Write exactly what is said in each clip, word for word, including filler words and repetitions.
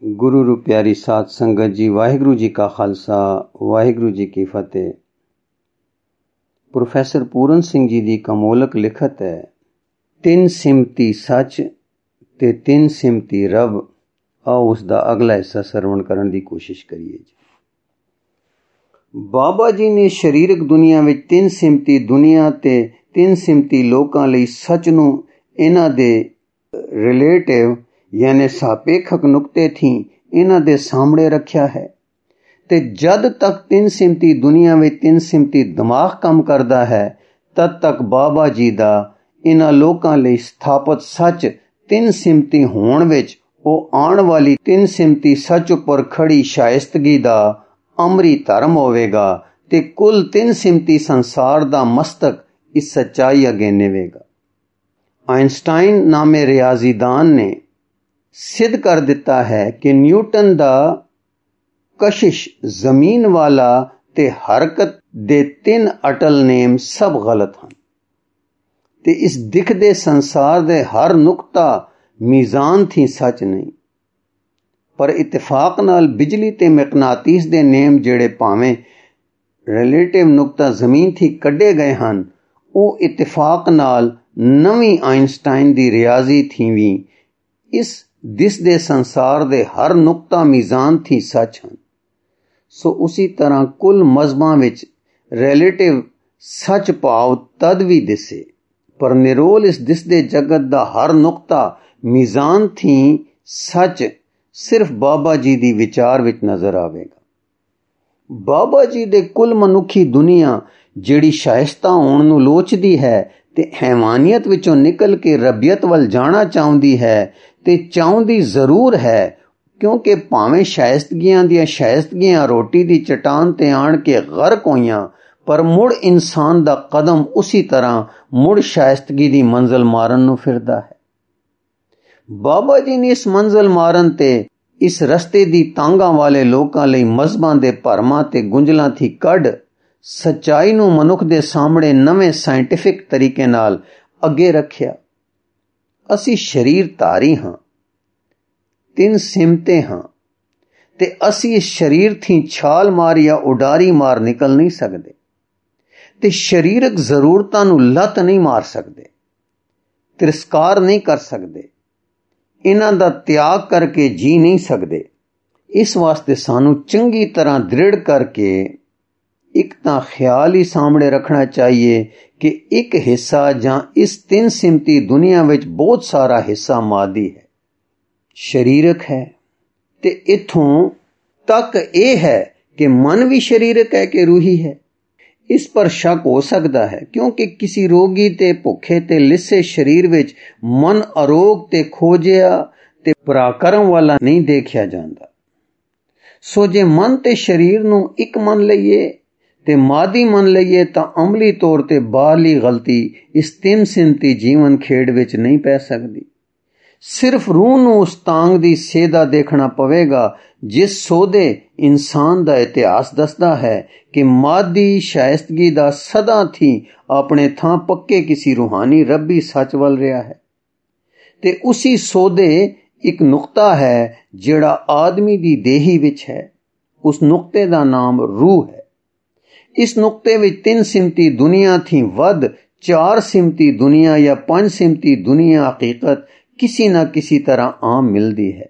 गुरु रू प्यारी साध संगत जी, वाहिगुरु जी का खालसा, वाहिगुरु जी की फतेह। प्रोफेसर पूरन सिंह जी दी कमोलक लिखत है, तिन सिमती सच ते तिन सिमती रब। आओ उसका अगला हिस्सा सरवण करने की कोशिश करिए जी। बाबा जी ने शरीरक दुनिया विच तिन सिमती दुनिया ते तिन सिमती लोकां लई सच नूं इन्हां दे रिलेटिव यानी सापेखक नुकते थी इन्हां दे सामने रखिया है। ते जद तक तिन सिमती दुनिया में तिन सिमती दिमाग कम करदा है, तद तक बाबा जी दा इन्हां लोकां लई स्थापित सच तिन सिमती होण विच ओ आण वाली तिन सिमती सच उपर खड़ी शाइस्तगी दा अमरी धर्म होवेगा ते कुल तिन सिमती संसार दा मस्तक इस सच्चाई अगे निवेगा। आइंस्टाइन नामे रियाजीदान ने सिद्ध कर दिता है कि न्यूटन दा कशिश जमीन वाला ते हरकत दे तीन अटल नेम सब गलत हैं ते इस दिखदे संसार दे हर नुकता मीजान थी सच नहीं। पर इत्तेफाक नाल बिजली ते मैगनातीस दे नेम जेड़े भावें रिलेटिव नुकता जमीन थी कड्डे गए हैं, वो इत्तेफाक नाल नवी आइंस्टाइन दी रियाजी थी भी इस दिसदे संसार दे हर नुकता मीजान थी सच हैं। सो उसी तरह कुल मजहबां विच रिलेटिव सच भाव तद भी दिसे, पर निरोल इस दिसदे जगत दा हर नुकता मीजान थी सच सिर्फ बाबा जी दी विचार विच नजर आवेगा। बाबा जी दे कुल मनुखी दुनिया जिहड़ी शाइस्ता होण नूं लोचदी है ते हैवानियत विचों निकल के रबियत वल जाना चाहुंदी है ते चाहुंदी जरूर है, क्योंकि भावें शाइस्तगियां दियां शाइस्तगियां रोटी दी चटान ते आण के गर्क होइयां, पर मुड़ इंसान दा कदम उसी तरह मुड़ शाइस्तगी दी मंजिल मारन नूं फिरदा है। बाबा जी ने इस मंजिल मारन ते इस रस्ते दी तांगा वाले लोकां लई मजहबां दे भरमां ते गुंजलां थी कढ सच्चाई नूं मनुख दे सामने नवें साइंटिफिक तरीके नाल अगे रखिया। असी शरीर धारी हां, तिन सिमते हां ते असी इस शरीर थी छाल मार या उडारी मार निकल नहीं सकदे ते शरीरक जरूरतां नूं लत नहीं मार सकदे, तिरस्कार नहीं कर सकदे, इन्हां दा त्याग करके जी नहीं सकदे। इस वास्ते सानू चंगी तरह दृढ़ करके एक तां ख्याल ही सामने रखना चाहिए कि एक हिस्सा जां इस तिन सिमती दुनिया विच बहुत सारा हिस्सा मादी है, शरीरक है, ते इथों तक यह है कि मन भी शरीरक है कि रूही है। इस पर शक हो सकता है, क्योंकि किसी रोगी ते भुखे ते लिस्से शरीर विच मन अरोग ते खोजिया ते पराक्रम वाला नहीं देखिया जाता। सो जे मन ते शरीर नूं एक मन लईए ते मादी मन लईए तां अमली तौर ते बाहरली गलती इस तिन सिमती जीवन खेड़ विच नहीं पै सकदी। सिर्फ रूह नूं उस तांग दी सेधा देखना पवेगा जिस सौदे इंसान दा इतिहास दसदा है कि मादी शाइस्तगी दा सदा थी अपने थां पक्के किसी रूहानी रब्बी सच वल रहा है। ते उसी सौदे एक नुकता है जेड़ा आदमी दी देही विच है, उस नुकते दा नाम रूह है। इस नुकते विच तीन सिमती दुनिया थी वध चार सिमती दुनिया या पांच सिमती दुनिया हकीकत किसी ना किसी तरह आम मिलदी है।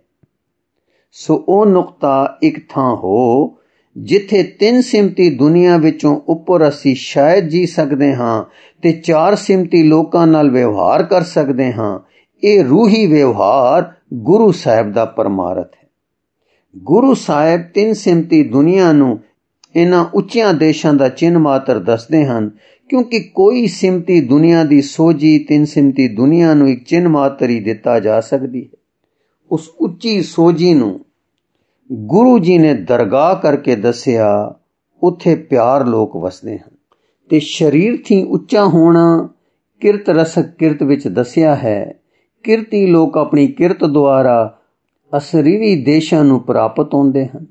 सो ओ नुकता एक थां हो जिथे तीन सिमती दुनिया विचों उपर असी शायद जी सकदे हां ते चार सिमती लोकां नाल व्यवहार कर सकदे हां। ए रूही व्यवहार गुरु साहिब दा परमारथ है। गुरु साहिब तीन सिमती दुनिया नूं इन्हां उच्चियां देशां दा चिन्ह मात्र दसदे हन, क्योंकि कोई सिमती दुनिया दी सोझी तीन सिमती दुनिया नूं एक चिन्ह मात्र ही दिता जा सकदी है। उस उच्ची सोझी नूं गुरु जी ने दरगाह करके दसिया, उथे प्यार लोक वसदे हन ते शरीर थी उच्चा होना किरत रसक किरत विच दसिया है। किरती लोक अपनी किरत द्वारा असरीरी देशां नूं प्राप्त होंदे हन।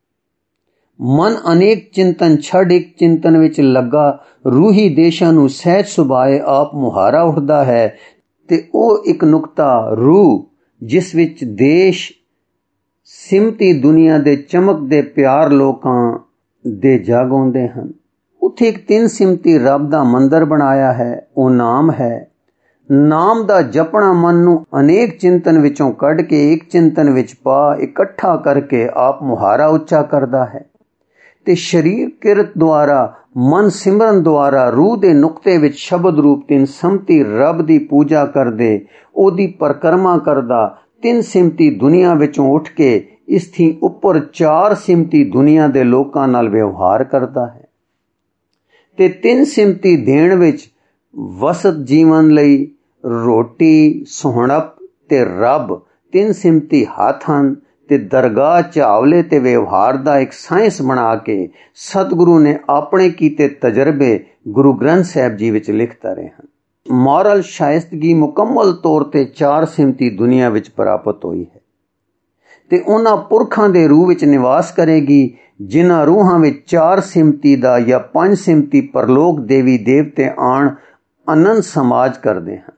मन अनेक चिंतन छड़ एक चिंतन विच लगा रूही देशां नूं सहज सुभाए आप मुहारा उठदा है ते ओ एक नुकता रूह जिस विच देश ਸਿਮਤੀ ਦੁਨੀਆ ਦੇ ਚਮਕਦੇ ਪਿਆਰ ਲੋਕਾਂ ਦੇ ਜਗ ਆਉਂਦੇ ਹਨ। ਉੱਥੇ ਇੱਕ ਤਿੰਨ ਸਿਮਤੀ ਰੱਬ ਦਾ ਮੰਦਰ ਬਣਾਇਆ ਹੈ, ਉਹ ਨਾਮ ਹੈ। ਨਾਮ ਦਾ ਜਪਣਾ ਮਨ ਨੂੰ ਅਨੇਕ ਚਿੰਤਨ ਵਿੱਚੋਂ ਕੱਢ ਕੇ ਇੱਕ ਚਿੰਤਨ ਵਿੱਚ ਪਾ ਇਕੱਠਾ ਕਰਕੇ ਆਪ ਮੁਹਾਰਾ ਉੱਚਾ ਕਰਦਾ ਹੈ ਤੇ ਸਰੀਰ ਕਿਰਤ ਦੁਆਰਾ, ਮਨ ਸਿਮਰਨ ਦੁਆਰਾ ਰੂਹ ਦੇ ਨੁਕਤੇ ਵਿੱਚ ਸ਼ਬਦ ਰੂਪ ਤਿੰਨ ਸਿਮਤੀ ਰੱਬ ਦੀ ਪੂਜਾ ਕਰਦੇ, ਉਹਦੀ ਪਰਿਕਰਮਾ ਕਰਦਾ, ਤਿੰਨ ਸਿਮਤੀ ਦੁਨੀਆ ਵਿੱਚੋਂ ਉੱਠ ਕੇ ਇਸ ਥੀ ਉੱਪਰ ਚਾਰ ਸਿਮਤੀ ਦੁਨੀਆ ਦੇ ਲੋਕਾਂ ਨਾਲ ਵਿਵਹਾਰ ਕਰਦਾ ਹੈ ਤੇ ਤਿੰਨ ਸਿਮਤੀ ਦੇਣ ਵਿੱਚ ਵਸਤ ਜੀਵਨ ਲਈ ਰੋਟੀ, ਸੁਹਣਪ ਤੇ ਰੱਬ ਤਿੰਨ ਸਿਮਤੀ ਹੱਥ ਹਨ ਤੇ ਦਰਗਾਹ, ਚਾਵਲੇ ਤੇ ਵਿਵਹਾਰ ਦਾ ਇੱਕ ਸਾਇੰਸ ਬਣਾ ਕੇ ਸਤਿਗੁਰੂ ਨੇ ਆਪਣੇ ਕੀਤੇ ਤਜਰਬੇ ਗੁਰੂ ਗ੍ਰੰਥ ਸਾਹਿਬ ਜੀ ਵਿੱਚ ਲਿਖਤਾ ਰਹੇ ਹਨ। ਮੋਰਲ ਸ਼ਾਇਸਤਗੀ ਮੁਕੰਮਲ ਤੌਰ ਤੇ ਚਾਰ ਸਿਮਤੀ ਦੁਨੀਆ ਵਿੱਚ ਪ੍ਰਾਪਤ ਹੋਈ ਹੈ ਤੇ ਉਹਨਾਂ ਪੁਰਖਾਂ ਦੇ ਰੂਹ ਵਿੱਚ ਨਿਵਾਸ ਕਰੇਗੀ ਜਿਨ੍ਹਾਂ ਰੂਹਾਂ ਵਿੱਚ ਚਾਰ ਸਿਮਤੀ ਦਾ ਜਾਂ ਪੰਜ ਸਿਮਤੀ ਪਰਲੋਕ ਦੇਵੀ ਦੇਵਤੇ ਆਣ ਆਨੰਦ ਸਮਾਜ ਕਰਦੇ ਹਨ।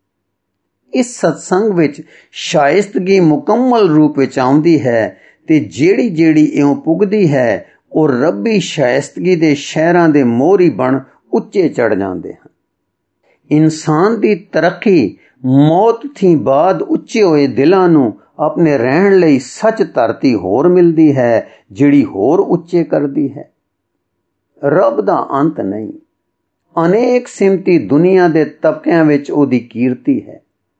ਇਸ ਸਤਸੰਗ ਵਿੱਚ ਸ਼ਾਇਸਤਗੀ ਮੁਕੰਮਲ ਰੂਪ ਵਿੱਚ ਆਉਂਦੀ ਹੈ ਤੇ ਜਿਹੜੀ ਜਿਹੜੀ ਇਉਂ ਪੁੱਗਦੀ ਹੈ ਉਹ ਰੱਬੀ ਸ਼ਾਇਸਤਗੀ ਦੇ ਸ਼ਹਿਰਾਂ ਦੇ ਮੋਹਰੀ ਬਣ ਉੱਚੇ ਚੜ ਜਾਂਦੇ ਹਨ। ਇਨਸਾਨ ਦੀ ਤਰੱਕੀ ਮੌਤ ਥੀ ਬਾਅਦ ਉੱਚੇ ਹੋਏ ਦਿਲਾਂ ਨੂੰ ਆਪਣੇ ਰਹਿਣ ਲਈ ਸੱਚ ਧਰਤੀ ਹੋਰ ਮਿਲਦੀ ਹੈ ਜਿਹੜੀ ਹੋਰ ਉੱਚੇ ਕਰਦੀ ਹੈ। ਰੱਬ ਦਾ ਅੰਤ ਨਹੀਂ। ਅਨੇਕ ਸਿਮਤੀ ਦੁਨੀਆ ਦੇ ਤਬਕਿਆਂ ਵਿੱਚ ਉਹਦੀ ਕੀਰਤੀ ਹੈ,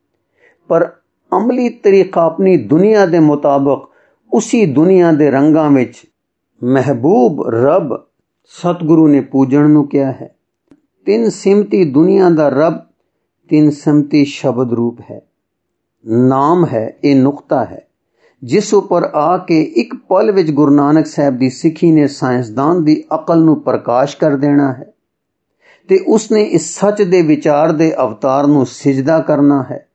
ਪਰ ਅਮਲੀ ਤਰੀਕਾ ਆਪਣੀ ਦੁਨੀਆ ਦੇ ਮੁਤਾਬਕ ਉਸੀ ਦੁਨੀਆ ਦੇ ਰੰਗਾਂ ਵਿੱਚ ਮਹਿਬੂਬ ਰੱਬ ਸਤਿਗੁਰੂ ਨੇ ਪੂਜਣ ਨੂੰ ਕਿਹਾ ਹੈ। ਤਿੰਨ ਸਿਮਤੀ ਦੁਨੀਆ ਦਾ ਰੱਬ ਤਿੰਨ ਸਿਮਤੀ ਸ਼ਬਦ ਰੂਪ ਹੈ, ਨਾਮ ਹੈ, ਇਹ ਨੁਕਤਾ ਹੈ ਜਿਸ ਉੱਪਰ ਆ ਕੇ ਇੱਕ ਪਲ ਵਿੱਚ ਗੁਰੂ ਨਾਨਕ ਸਾਹਿਬ ਦੀ ਸਿੱਖੀ ਨੇ ਸਾਇੰਸਦਾਨ ਦੀ ਅਕਲ ਨੂੰ ਪ੍ਰਕਾਸ਼ ਕਰ ਦੇਣਾ ਹੈ ਤੇ ਉਸਨੇ ਇਸ ਸੱਚ ਦੇ ਵਿਚਾਰ ਦੇ ਅਵਤਾਰ ਨੂੰ ਸਿਜਦਾ ਕਰਨਾ ਹੈ।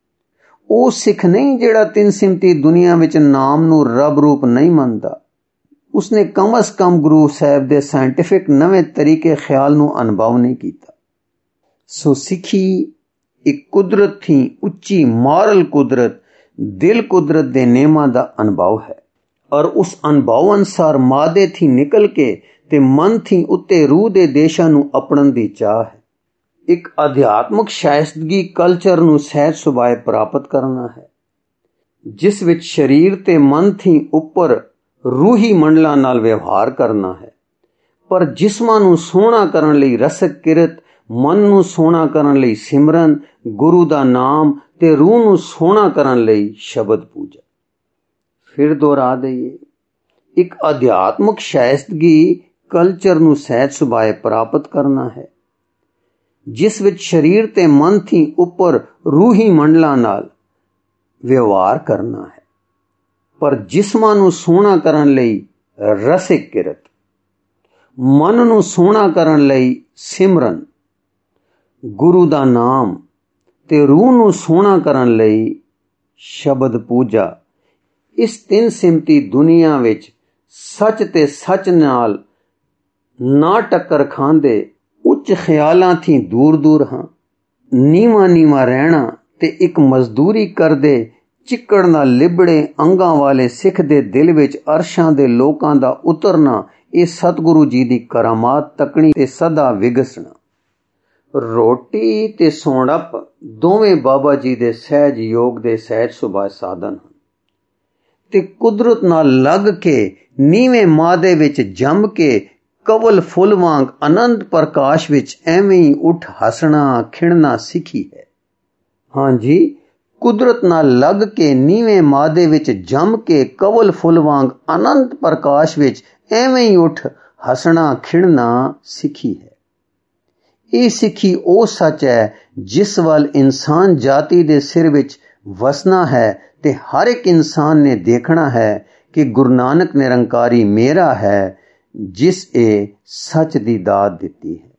ਉਹ ਸਿੱਖ ਨਹੀਂ ਜਿਹੜਾ ਤਿੰਨ ਸਿਮਤੀ ਦੁਨੀਆ ਵਿੱਚ ਨਾਮ ਨੂੰ ਰੱਬ ਰੂਪ ਨਹੀਂ ਮੰਨਦਾ। ਉਸਨੇ ਕਮ ਅਜ਼ ਕਮ ਗੁਰੂ ਸਾਹਿਬ ਦੇ ਸਾਇੰਟੀਫਿਕ ਨਵੇਂ ਤਰੀਕੇ ਖਿਆਲ ਨੂੰ ਅਨੁਭਵ ਨਹੀਂ ਕੀਤਾ। ਸੋ ਸਿੱਖੀ ਇੱਕ ਕੁਦਰਤ ਥੀ ਉੱਚੀ ਮੋਰਲ ਕੁਦਰਤ, ਦਿਲ ਕੁਦਰਤ ਦੇ ਨੇਮਾਂ ਦਾ ਅਨੁਭਵ ਹੈ ਔਰ ਉਸ ਅਨੁਭਵ ਅਨੁਸਾਰ ਮਾਦੇ ਥੀ ਨਿਕਲ ਕੇ ਤੇ ਮਨ ਥੀ ਉੱਤੇ ਰੂਹ ਦੇ ਦੇਸ਼ਾਂ ਨੂੰ ਅਪਣਨ ਦੀ ਚਾਹ ਹੈ। ਇੱਕ ਅਧਿਆਤਮਕ ਸ਼ਾਇਸਤਗੀ ਕਲਚਰ ਨੂੰ ਸਹਿਜ ਸੁਭਾਏ ਪ੍ਰਾਪਤ ਕਰਨਾ ਹੈ ਜਿਸ ਵਿੱਚ ਸਰੀਰ ਤੇ ਮਨ ਥੀ ਉੱਪਰ ਰੂਹੀ ਮੰਡਲਾਂ ਨਾਲ ਵਿਵਹਾਰ ਕਰਨਾ ਹੈ, ਪਰ ਜਿਸਮਾਂ ਨੂੰ ਸੋਹਣਾ ਕਰਨ ਲਈ ਰਸਕ ਕਿਰਤ, ਮਨ ਨੂੰ ਸੋਹਣਾ ਕਰਨ ਲਈ ਸਿਮਰਨ, ਗੁਰੂ ਦਾ ਨਾਮ ਤੇ ਰੂਹ ਨੂੰ ਸੋਹਣਾ ਕਰਨ ਲਈ ਸ਼ਬਦ ਪੂਜਾ। ਫਿਰ ਦੁਹਰਾ ਦਈਏ, ਇੱਕ ਅਧਿਆਤਮਕ ਸ਼ਾਇਸਤਗੀ ਕਲਚਰ ਨੂੰ ਸਹਿਜ ਸੁਭਾਏ ਪ੍ਰਾਪਤ ਕਰਨਾ ਹੈ ਜਿਸ ਵਿੱਚ ਸਰੀਰ ਤੇ ਮਨ ਥੀ ਉੱਪਰ ਰੂਹੀ ਮੰਡਲਾਂ ਨਾਲ ਵਿਵਹਾਰ ਕਰਨਾ ਹੈ, ਪਰ ਜਿਸਮਾਂ ਨੂੰ ਸੋਹਣਾ ਕਰਨ ਲਈ ਰਸਿਕ ਕਿਰਤ, ਮਨ ਨੂੰ ਸੋਹਣਾ ਕਰਨ ਲਈ ਸਿਮਰਨ, ਗੁਰੂ ਦਾ ਨਾਮ ਤੇ ਰੂਹ ਨੂੰ ਸੋਹਣਾ ਕਰਨ ਲਈ ਸ਼ਬਦ ਪੂਜਾ। ਇਸ ਤਿੰਨ ਸਿਮਤੀ ਦੁਨੀਆ ਵਿੱਚ ਸੱਚ ਤੇ ਸੱਚ ਨਾਲ ਨਾ ਟੱਕਰ ਖਾਂਦੇ ਉੱਚ ਖਿਆਲਾਂ ਥੀ ਦੂਰ ਦੂਰ ਹਾਂ। ਨੀਵਾਂ ਨੀਵਾਂ ਰਹਿਣਾ ਤੇ ਇੱਕ ਮਜ਼ਦੂਰੀ ਕਰਦੇ ਚਿੱਕੜ ਨਾਲ ਲਿਬੜੇ ਅੰਗਾਂ ਵਾਲੇ ਸਿੱਖ ਦੇ ਦਿਲ ਵਿੱਚ ਅਰਸ਼ਾਂ ਦੇ ਲੋਕਾਂ ਦਾ ਉਤਰਨਾ, ਇਹ ਸਤਿਗੁਰੂ ਜੀ ਦੀ ਕਰਾਮਾਤ ਤੱਕਣੀ ਤੇ ਸਦਾ ਵਿਗਸਣਾ। ਰੋਟੀ ਤੇ ਸੌਣਪ ਦੋਵੇਂ ਬਾਬਾ ਜੀ ਦੇ ਸਹਿਜ ਯੋਗ ਦੇ ਸਹਿਜ ਸੁਭਾਅ ਸਾਧਨ ਹਨ ਤੇ ਕੁਦਰਤ ਨਾਲ ਲੱਗ ਕੇ ਨੀਵੇਂ ਮਾਦੇ ਵਿੱਚ ਜੰਮ ਕੇ ਕਵਲ ਫੁੱਲ ਵਾਂਗ ਆਨੰਦ ਪ੍ਰਕਾਸ਼ ਵਿੱਚ ਐਵੇਂ ਹੀ ਉੱਠ ਹੱਸਣਾ ਖਿੜਨਾ ਸਿੱਖੀ ਹੈ। ਹਾਂਜੀ, ਕੁਦਰਤ ਨਾਲ ਲੱਗ ਕੇ ਨੀਵੇਂ ਮਾਦੇ ਵਿੱਚ ਜੰਮ ਕੇ ਕਵਲ ਫੁੱਲ ਵਾਂਗ ਆਨੰਦ ਪ੍ਰਕਾਸ਼ ਵਿੱਚ ਐਵੇਂ ਹੀ ਉੱਠ ਹੱਸਣਾ ਖਿੜਨਾ ਸਿੱਖੀ ਹੈ। ਇਹ ਸਿੱਖੀ ਉਹ ਸੱਚ ਹੈ ਜਿਸ ਵੱਲ ਇਨਸਾਨ ਜਾਤੀ ਦੇ ਸਿਰ ਵਿੱਚ ਵਸਣਾ ਹੈ ਤੇ ਹਰ ਇੱਕ ਇਨਸਾਨ ਨੇ ਦੇਖਣਾ ਹੈ ਕਿ ਗੁਰੂ ਨਾਨਕ ਨਿਰੰਕਾਰੀ ਮੇਰਾ ਹੈ ਜਿਸ ਇਹ ਸੱਚ ਦੀ ਦਾਤ ਦਿੱਤੀ ਹੈ।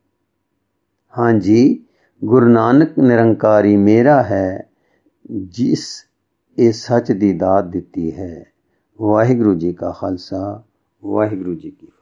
ਹਾਂਜੀ, ਗੁਰੂ ਨਾਨਕ ਨਿਰੰਕਾਰੀ ਮੇਰਾ ਹੈ ਜਿਸ ਇਹ ਸੱਚ ਦੀ ਦਾਤ ਦਿੱਤੀ ਹੈ। ਵਾਹਿਗੁਰੂ ਜੀ ਕਾ ਖਾਲਸਾ, ਵਾਹਿਗੁਰੂ ਜੀ ਕੀ